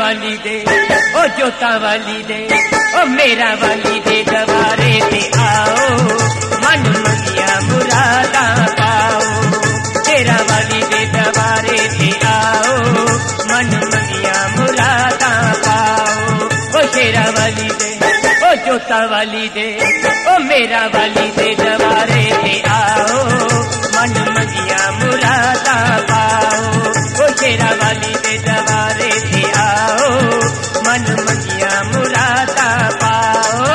वाली दे ओ जोता वाली दे ओ मेरा वाली दे दरबारे ते आओ मन मंगिया मुरादा पाओ। तेरा वाली दे दरबारे ते आओ मन मंगिया मुरादा पाओ। ओ शेरा वाली दे ओ जोता वाली दे ओ मेरा वाली दे दरबारे ते आओ मन मंगिया मुरादा पाओ। ओ शेरा वाली दे दरबारे ते आओ मन मंगिया मुरादा पाओ।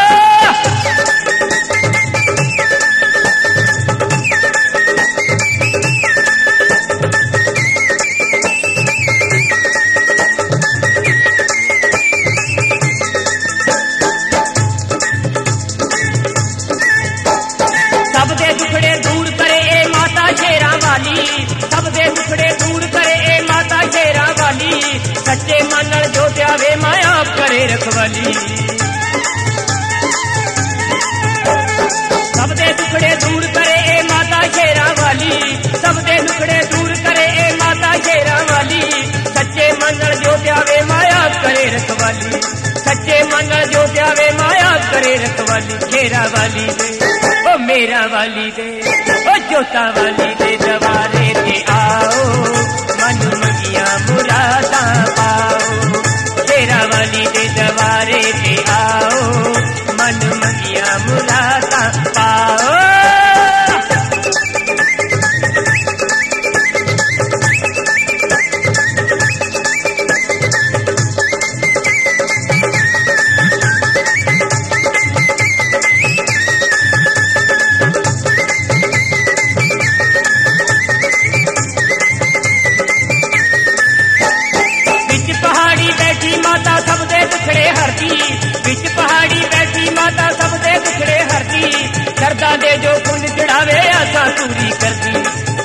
सब दे दुखड़े दूर करे ए माता शेरा वाली, सब दे दुखड़े दूर करे ए माता शेरा वाली। सच्चे मन जो त्यावे माया करे रखवाली। सब दे दुखड़े दूर करे ए माता शेरा वाली, सब दे दुखड़े दूर करे ए माता शेरा वाली। सच्चे मन जो त्यावे माया करे रखवाली, सच्चे मन जो त्यावे माया करे रखवाली। शेरा वाली दे ओ मेरा वाली दे ओ जोता वाली दे दरबारे ते आओ मन मंगिया मुरादा पाओ। शेरा वाली दे दरबारे ते आओ मन मंगिया मुरादा पाओ। माता सब दे दुखड़े हरती, बिच पहाड़ी बैठी माता सब दे दुखड़े हरती। शरदा दे जो फुल चढ़ावे आसा पूरी करती।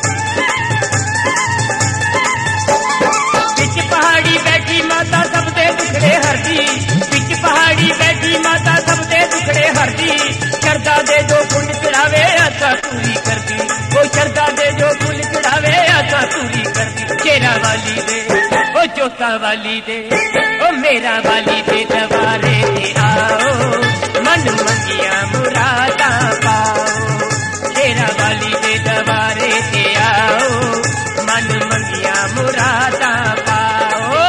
बिच पहाड़ी बैठी माता सब दे दुखड़े हरती, बिच पहाड़ी बैठी माता सब दे दुखड़े हरती। शरदा दे जो फुल चढ़ावे आसा पूरी करती। वो शरदा दे जो फुल चढ़ावे आसा पूरी करती। शेरा वाली दे ओ जोता वाली दे ओ मेरा वाली दे दरबारे ते आओ मन मंगिया मुरादा पाओ। शेरा वाली दे दरबारे ते आओ मन मंगिया मुरादा पाओ।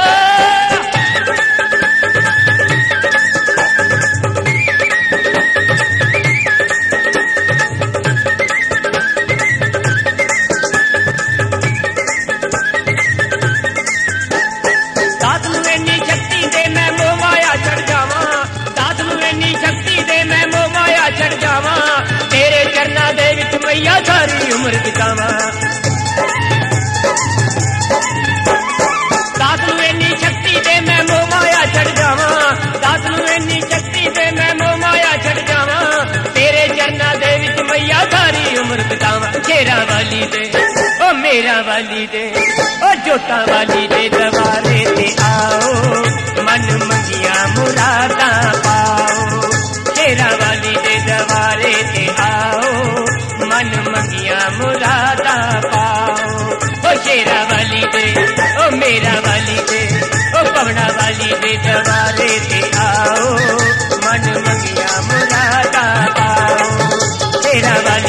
तेरे चरना दे विच मैया सारी उम्र बितावा। दास नूं इन्नी शक्ति दे मैं मोह माया छड़ जावा। दास नूं इन्नी शक्ति दे मैं मोह माया छड़ जावा। तेरे चरना दे विच मैया सारी उम्र बितावा। शेरा वाली दे ओ मेरा वाली दे ओ जोता वाली दे दरबारे ते आओ मन मंगिया मुरादा पाओ। शेरा वाली दे दरबारे ते आओ मन मंगिया मुरादा पाओ। ओ शेरा वाली दे ओ मेरा वाली दे ओ पवना वाली दे दरबारे ते आओ मन मंगिया मुरादा पाओ। शेरा वाली